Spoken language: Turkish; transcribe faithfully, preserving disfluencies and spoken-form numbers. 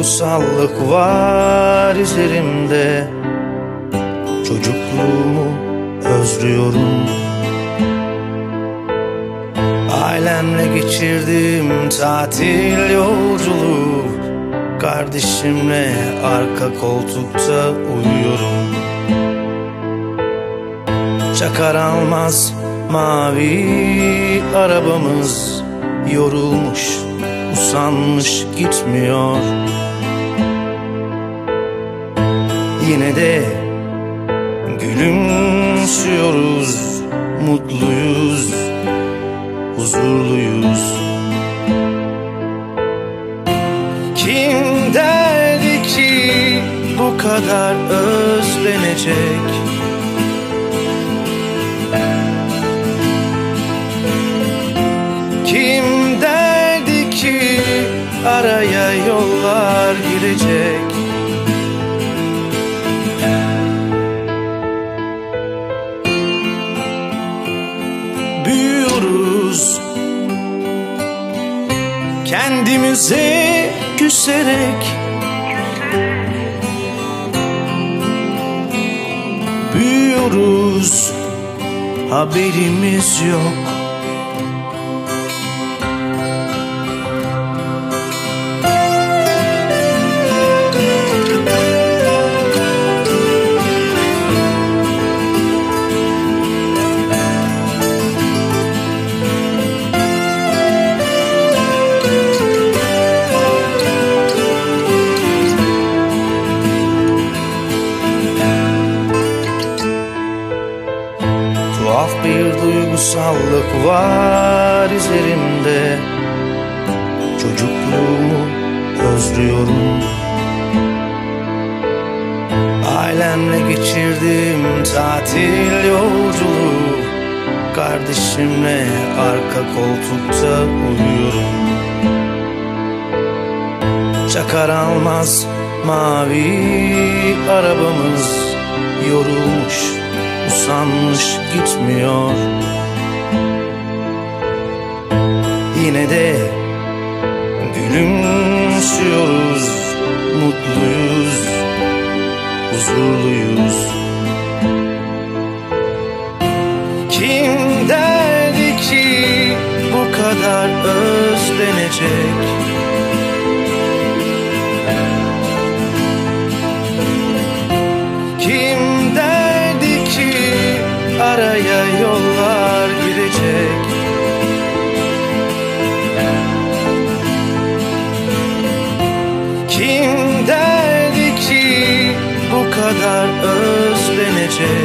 duygusallık var üzerimde. Çocukluğumu özlüyorum. Ailemle geçirdiğim tatil yolculuğu, kardeşimle arka koltukta uyuyorum. Çakar almaz mavi arabamız yorulmuş, usanmış gitmiyor. Yine de gülümsüyoruz, mutluyuz, huzurluyuz. Kim derdi ki bu kadar özlenecek? Kim derdi ki araya yollar girecek? Büyüyoruz kendimize küserek, büyüyoruz haberimiz yok. Tuhaf bir duygusallık var üzerimde. Çocukluğumu özlüyorum. Ailemle geçirdiğim tatil yolculuğu, kardeşimle arka koltukta uyuyorum. Çakar almaz mavi arabamız yorulmuş, usanmış gitmiyor. Yine de gülümsüyoruz, mutluyuz, huzurluyuz. Kim derdi ki bu kadar özlenecek? Kim derdi ki araya yollar girecek? Kim derdi ki bu kadar özlenecek?